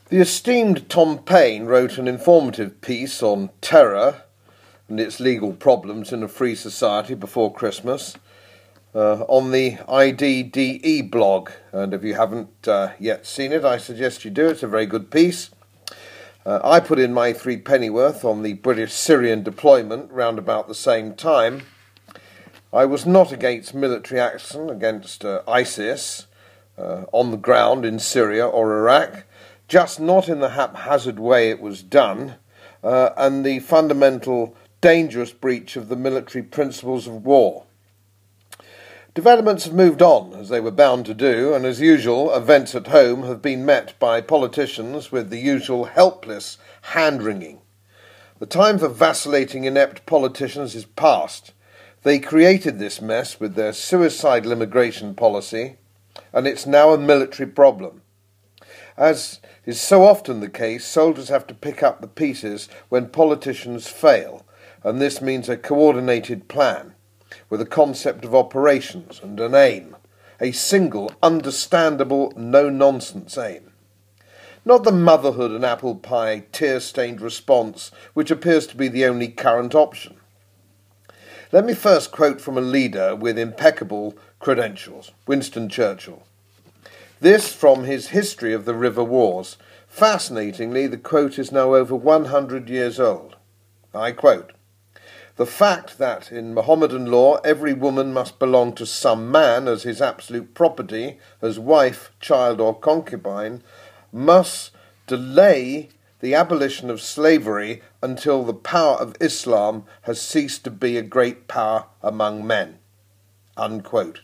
The esteemed Tom Paine wrote an informative piece on terror and its legal problems in a free society before Christmas on the IDDE blog. And if you haven't yet seen it, I suggest you do. It's a very good piece. I put in my 3 pennyworth on the British-Syrian deployment round about the same time. I was not against military action against ISIS on the ground in Syria or Iraq, just not in the haphazard way it was done, and the fundamental dangerous breach of the military principles of war. Developments have moved on, as they were bound to do, and as usual, events at home have been met by politicians with the usual helpless hand-wringing. The time for vacillating, inept politicians is past. They created this mess with their suicidal immigration policy, and it's now a military problem. As is so often the case, soldiers have to pick up the pieces when politicians fail, and this means a coordinated plan, with a concept of operations and an aim, a single, understandable, no-nonsense aim. Not the motherhood and apple pie, tear-stained response, which appears to be the only current option. Let me first quote from a leader with impeccable credentials, Winston Churchill. This from his History of the River Wars. Fascinatingly, the quote is now over 100 years old. I quote, "The fact that in Mohammedan law every woman must belong to some man as his absolute property, as wife, child or concubine, must delay the abolition of slavery until the power of Islam has ceased to be a great power among men." Unquote.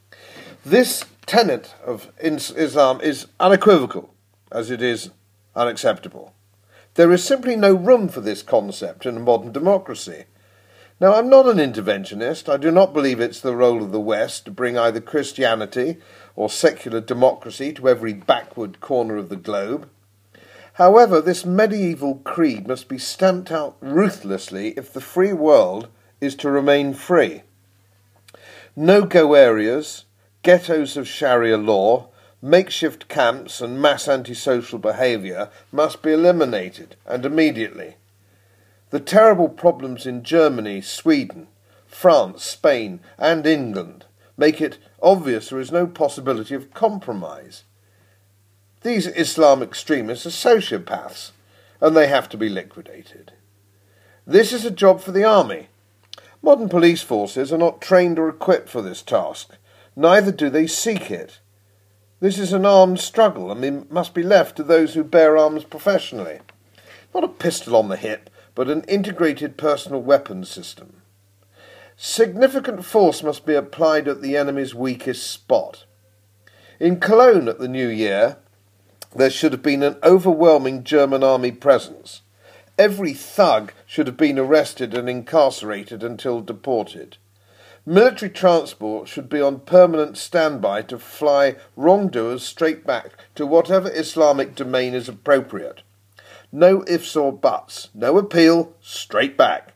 This tenet of Islam is unequivocal, as it is unacceptable. There is simply no room for this concept in a modern democracy. Now, I'm not an interventionist. I do not believe it's the role of the West to bring either Christianity or secular democracy to every backward corner of the globe. However, this medieval creed must be stamped out ruthlessly if the free world is to remain free. No-go areas, ghettos of Sharia law, makeshift camps and mass antisocial behaviour must be eliminated, and immediately. The terrible problems in Germany, Sweden, France, Spain and England make it obvious there is no possibility of compromise. These Islam extremists are sociopaths, and they have to be liquidated. This is a job for the army. Modern police forces are not trained or equipped for this task. Neither do they seek it. This is an armed struggle, and it must be left to those who bear arms professionally. Not a pistol on the hip, but an integrated personal weapons system. Significant force must be applied at the enemy's weakest spot. In Cologne at the New Year, there should have been an overwhelming German army presence. Every thug should have been arrested and incarcerated until deported. Military transport should be on permanent standby to fly wrongdoers straight back to whatever Islamic domain is appropriate. No ifs or buts, no appeal, straight back.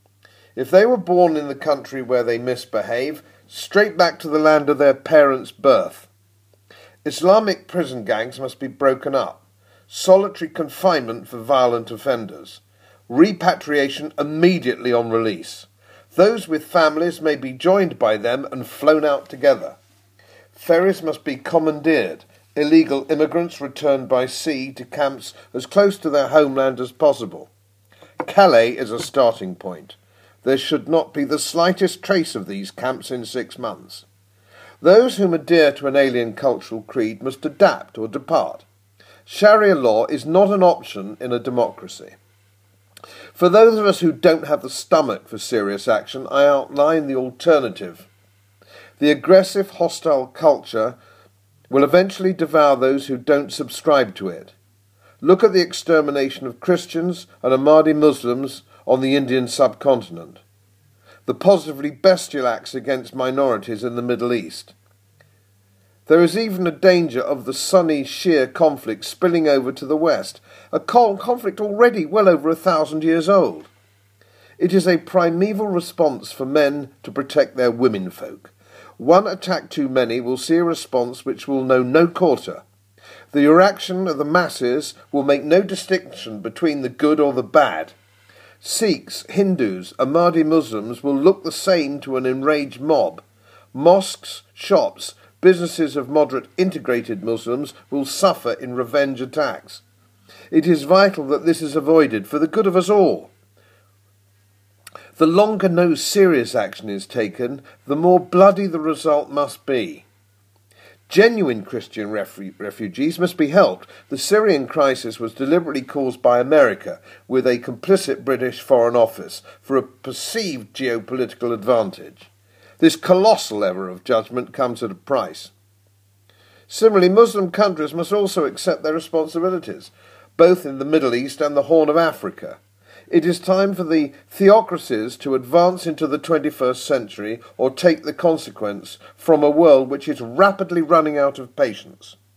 If they were born in the country where they misbehave, straight back to the land of their parents' birth. Islamic prison gangs must be broken up. Solitary confinement for violent offenders. Repatriation immediately on release. Those with families may be joined by them and flown out together. Ferries must be commandeered. Illegal immigrants returned by sea to camps as close to their homeland as possible. Calais is a starting point. There should not be the slightest trace of these camps in 6 months. Those whom adhere to an alien cultural creed must adapt or depart. Sharia law is not an option in a democracy. For those of us who don't have the stomach for serious action, I outline the alternative. The aggressive, hostile culture will eventually devour those who don't subscribe to it. Look at the extermination of Christians and Ahmadi Muslims on the Indian subcontinent. The positively bestial acts against minorities in the Middle East. There is even a danger of the Sunni-Shia conflict spilling over to the West, a conflict already well over 1,000 years old. It is a primeval response for men to protect their womenfolk. One attack too many will see a response which will know no quarter. The reaction of the masses will make no distinction between the good or the bad. Sikhs, Hindus, Ahmadi Muslims will look the same to an enraged mob. Mosques, shops, businesses of moderate integrated Muslims will suffer in revenge attacks. It is vital that this is avoided for the good of us all. The longer no serious action is taken, the more bloody the result must be. Genuine Christian refugees must be helped. The Syrian crisis was deliberately caused by America, with a complicit British Foreign Office, for a perceived geopolitical advantage. This colossal error of judgment comes at a price. Similarly, Muslim countries must also accept their responsibilities, both in the Middle East and the Horn of Africa. It is time for the theocracies to advance into the 21st century or take the consequence from a world which is rapidly running out of patience.